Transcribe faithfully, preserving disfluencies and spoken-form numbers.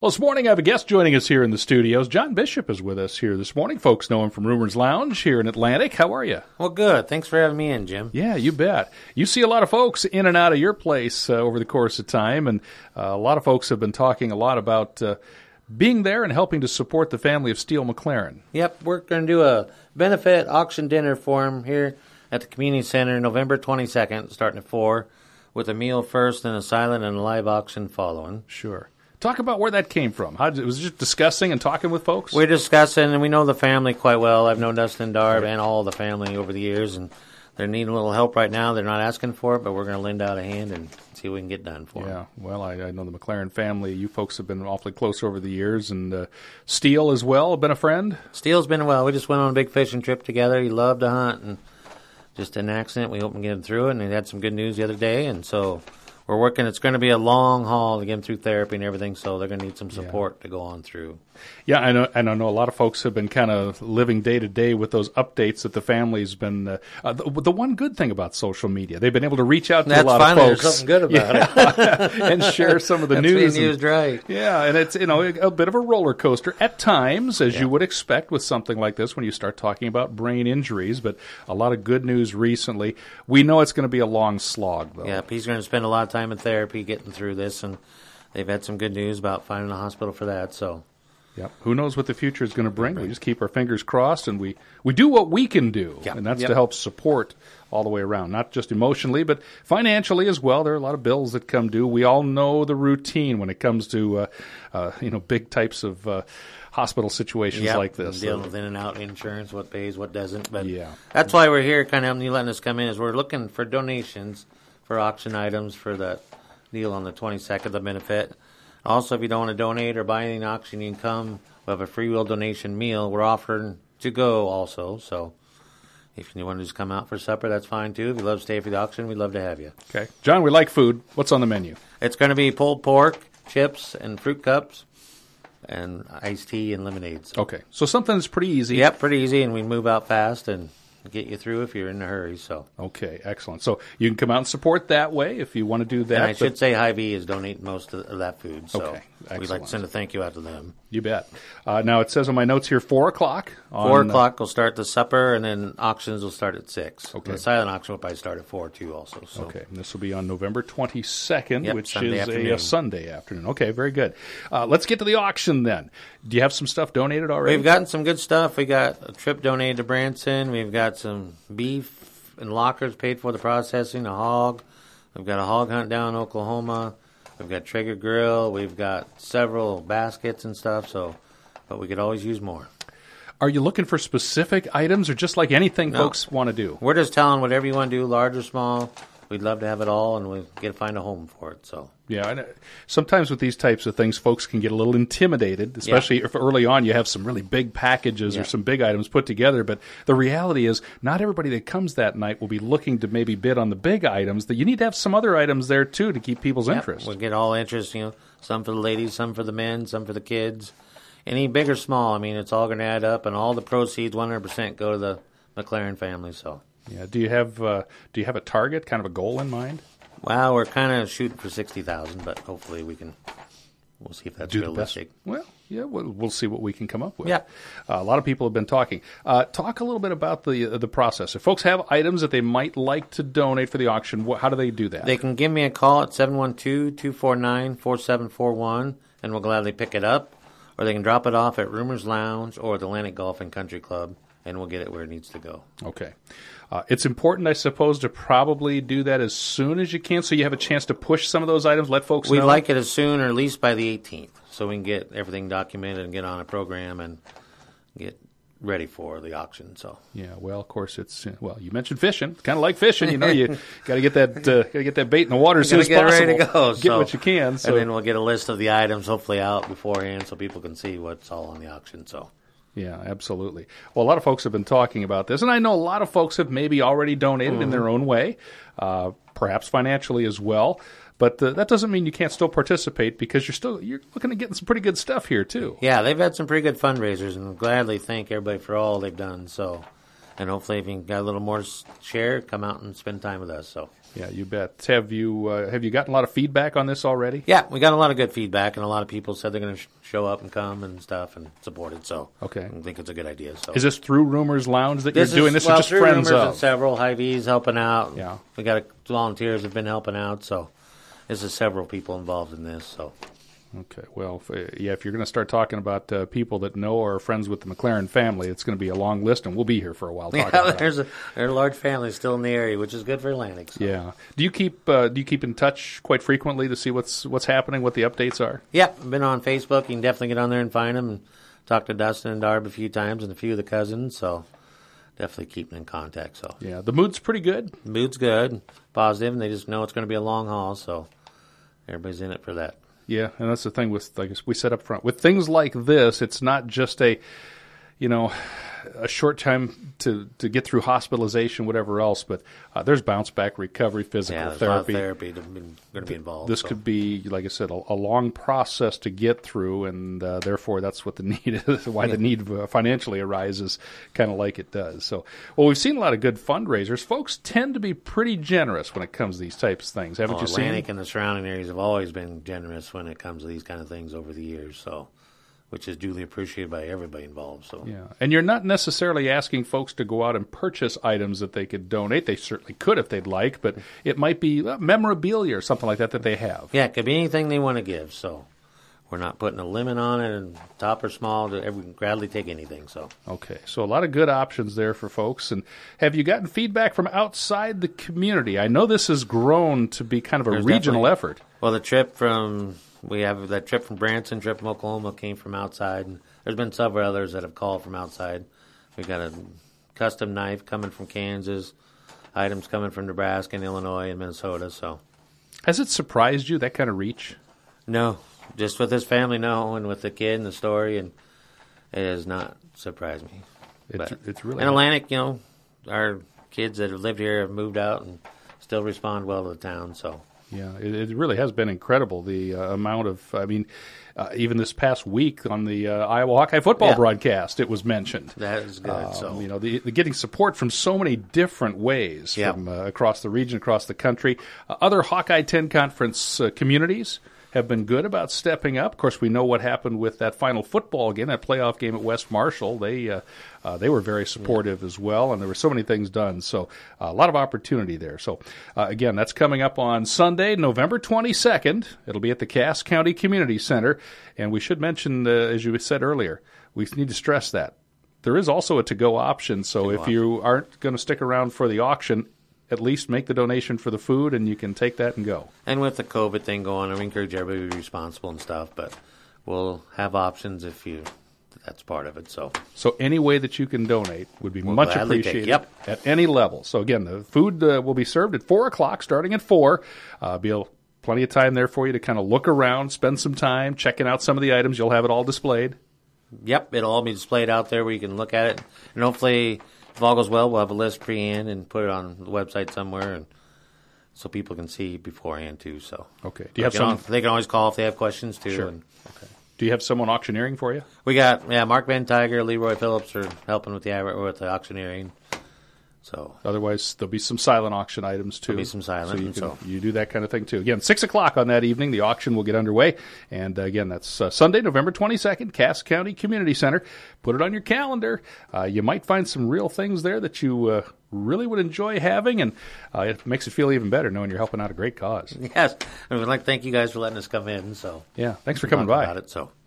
Well, this morning I have a guest joining us here in the studios. John Bishop is with us here this morning. Folks know him from Rumors Lounge here in Atlantic. How are you? Well, good. Thanks for having me in, Jim. Yeah, you bet. You see a lot of folks in and out of your place uh, over the course of time, and uh, a lot of folks have been talking a lot about uh, being there and helping to support the family of Steele McLaren. Yep, we're going to do a benefit auction dinner for him here at the Community Center November twenty-second, starting at four, with a meal first and a silent and a live auction following. Sure. Talk about where that came from. How did, was it just discussing and talking with folks? We're discussing, and we know the family quite well. I've known Dustin Darb and all the family over the years, and they're needing a little help right now. They're not asking for it, but we're going to lend out a hand and see what we can get done for yeah, them. Yeah, well, I, I know the McLaren family. You folks have been awfully close over the years, and uh, Steele as well, been a friend? Steele's been well. We just went on a big fishing trip together. He loved to hunt, and just an accident. We hope to get him through it, and he had some good news the other day, and so we're working. It's going to be a long haul to get him through therapy and everything, so they're going to need some support yeah. to go on through. Yeah, I know. And I know a lot of folks have been kind of living day to day with those updates that the family's been. Uh, uh, the, the one good thing about social media, they've been able to reach out to That's a lot finally, of folks. There's something good about yeah, it, and share some of the That's news. Being used and, right. Yeah, and it's you know a, a bit of a roller coaster at times, as yeah. you would expect with something like this when you start talking about brain injuries. But a lot of good news recently. We know it's going to be a long slog, though. Yeah, he's going to spend a lot of time in therapy getting through this, and they've had some good news about finding a hospital for that. So. Yep. Who knows what the future is going to bring? We just keep our fingers crossed, and we, we do what we can do, yep. and that's yep. to help support all the way around, not just emotionally, but financially as well. There are a lot of bills that come due. We all know the routine when it comes to uh, uh, you know big types of uh, hospital situations yep. like this. Dealing so. with in and out insurance, what pays, what doesn't. But yeah. that's why we're here, kind of helping you, letting us come in, is we're looking for donations for auction items for that deal on the twenty-second, the benefit. Also, if you don't want to donate or buy anything auction, you can come. We have a free will donation meal. We're offering to go also. So if you want to just come out for supper, that's fine too. If you love to stay for the auction, we'd love to have you. Okay. John, we like food. What's on the menu? It's going to be pulled pork, chips, and fruit cups, and iced tea and lemonades. Okay. So something that's pretty easy. Yep, pretty easy, and we move out fast and get you through if you're in a hurry. So okay, excellent. So you can come out and support that way if you want to do that. And I should say Hy-Vee is donating most of that food. So okay, excellent. We'd like to send a thank you out to them. You bet. Uh, now it says on my notes here four o'clock. On, four o'clock we'll start the supper, and then auctions will start at six. Okay. And the silent auction will probably start at four too. Also. So. Okay, and this will be on November twenty-second, yep, which Sunday is afternoon. a, a Sunday afternoon. Okay, very good. Uh, let's get to the auction then. Do you have some stuff donated already? We've gotten some good stuff. We got a trip donated to Branson. We've got some beef and lockers paid for the processing, a hog. We've got a hog hunt down in Oklahoma. We've got Traeger Grill. We've got several baskets and stuff. So, but we could always use more. Are you looking for specific items, or just like anything no. folks want to do? We're just telling whatever you want to do, large or small. We'd love to have it all, and we get to find a home for it. So yeah, and sometimes with these types of things, folks can get a little intimidated, especially yeah. if early on you have some really big packages yeah. or some big items put together. But the reality is, not everybody that comes that night will be looking to maybe bid on the big items. That you need to have some other items there too to keep people's yeah. interest. We'll get all interest. You know, some for the ladies, some for the men, some for the kids. Any big or small, I mean, it's all going to add up, and all the proceeds, one hundred percent, go to the McLaren family. So. Yeah. Do you have uh, Do you have a target, kind of a goal in mind? Well, we're kind of shooting for sixty thousand, but hopefully we can. We'll see if that's Do realistic. The best. Well, yeah, we'll, we'll see what we can come up with. Yeah. Uh, a lot of people have been talking. Uh, talk a little bit about the uh, the process. If folks have items that they might like to donate for the auction, wh- how do they do that? They can give me a call at seven one two, two four nine, four seven four one, and we'll gladly pick it up. Or they can drop it off at Rumors Lounge or the Atlantic Golf and Country Club, and we'll get it where it needs to go. Okay. Uh, it's important, I suppose, to probably do that as soon as you can so you have a chance to push some of those items, let folks We'd know. We'd like it as soon or at least by the eighteenth so we can get everything documented and get on a program and get ready for the auction. So yeah, well, of course, it's well. You mentioned fishing, kind of like fishing. You know, you got to get that uh, got to get that bait in the water as soon as get possible. Ready to go. Get so, what you can, so. And then we'll get a list of the items hopefully out beforehand so people can see what's all on the auction. So. Yeah, absolutely. Well, a lot of folks have been talking about this, and I know a lot of folks have maybe already donated mm-hmm. in their own way, uh, perhaps financially as well. But uh, that doesn't mean you can't still participate because you're still you're looking at getting some pretty good stuff here too. Yeah, they've had some pretty good fundraisers, and gladly thank everybody for all they've done. So, and hopefully, if you got a little more to share, come out and spend time with us. So. Yeah, you bet. Have you uh, have you gotten a lot of feedback on this already? Yeah, we got a lot of good feedback, and a lot of people said they're going to sh- show up and come and stuff and support it. So okay. I think it's a good idea. So is this through Rumors Lounge that this you're doing? Is, this well, is just through friends Rumors of and several Hy-Vees helping out. Yeah, we got a, volunteers have been helping out. So this is several people involved in this. So. Okay, well, if, uh, yeah, if you're going to start talking about uh, people that know or are friends with the McLaren family, it's going to be a long list, and we'll be here for a while talking yeah, about there's it. a, there's a large family still in the area, which is good for Atlantic. So. Yeah. Do you keep uh, do you keep in touch quite frequently to see what's what's happening, what the updates are? Yeah, I've been on Facebook. You can definitely get on there and find them, and talk to Dustin and Darb a few times and a few of the cousins, so definitely keeping in contact. So yeah, the mood's pretty good. The mood's good, positive, and they just know it's going to be a long haul, so everybody's in it for that. Yeah, and that's the thing with, like we said up front, with things like this, it's not just a, you know, a short time to, to get through hospitalization, whatever else, but uh, there's bounce back recovery, physical yeah, there's therapy. A lot of therapy that's going to be involved. This so. could be, like I said, a, a long process to get through, and uh, therefore that's what the need is, why the need uh, financially arises, kind of like it does. So, well, we've seen a lot of good fundraisers. Folks tend to be pretty generous when it comes to these types of things, haven't well, you seen? Atlantic and the surrounding areas have always been generous when it comes to these kind of things over the years, so. Which is duly appreciated by everybody involved. So yeah, and you're not necessarily asking folks to go out and purchase items that they could donate. They certainly could if they'd like, but it might be memorabilia or something like that that they have. Yeah, it could be anything they want to give. So we're not putting a limit on it, and top or small, we can gladly take anything. So okay, so a lot of good options there for folks. And have you gotten feedback from outside the community? I know this has grown to be kind of a There's regional effort. Well, the trip from we have that trip from Branson, trip from Oklahoma came from outside, and there's been several others that have called from outside. We got a custom knife coming from Kansas, items coming from Nebraska and Illinois and Minnesota. So, has it surprised you, that kind of reach? No, just with this family, no, and with the kid and the story, and it has not surprised me. It's, but it's really in Atlantic, you know, our kids that have lived here have moved out and still respond well to the town. So. Yeah, it, it really has been incredible, the uh, amount of, I mean, uh, even this past week on the uh, Iowa Hawkeye football yeah. broadcast, it was mentioned. That is good. Um, so. You know, the, the getting support from so many different ways yeah. from uh, across the region, across the country. Uh, other Hawkeye ten Conference uh, communities have been good about stepping up. Of course, we know what happened with that final football game, that playoff game at West Marshall. They uh, uh, they were very supportive yeah. as well, and there were so many things done. So uh, a lot of opportunity there. So, uh, again, that's coming up on Sunday, November twenty-second. It'll be at the Cass County Community Center. And we should mention, uh, as you said earlier, we need to stress that. There is also a to-go option, so to-go if option. You aren't going to stick around for the auction, at least make the donation for the food, and you can take that and go. And with the COVID thing going on, we encourage everybody to be responsible and stuff, but we'll have options if you that's part of it. So so any way that you can donate would be we'll much appreciated take, yep. at any level. So, again, the food uh, will be served at four o'clock, starting at four. Uh, be a, plenty of time there for you to kind of look around, spend some time checking out some of the items. You'll have it all displayed. Yep, it'll all be displayed out there where you can look at it. And hopefully, if all goes well, we'll have a list pre-hand and put it on the website somewhere, and so people can see beforehand too. So okay, do you have they some? Can, they can always call if they have questions too. Sure. And okay. Do you have someone auctioneering for you? We got yeah, Mark Van Tiger, Leroy Phillips are helping with the with the auctioneering. So otherwise, there'll be some silent auction items too. There'll be some silent. So you, can, so. you do that kind of thing too. Again, six o'clock on that evening, the auction will get underway, and uh, again, that's uh, Sunday, November twenty-second, Cass County Community Center. Put it on your calendar. Uh, you might find some real things there that you uh, really would enjoy having, and uh, it makes it feel even better knowing you're helping out a great cause. Yes, I would like to thank you guys for letting us come in. So yeah, thanks for coming by. About it, so.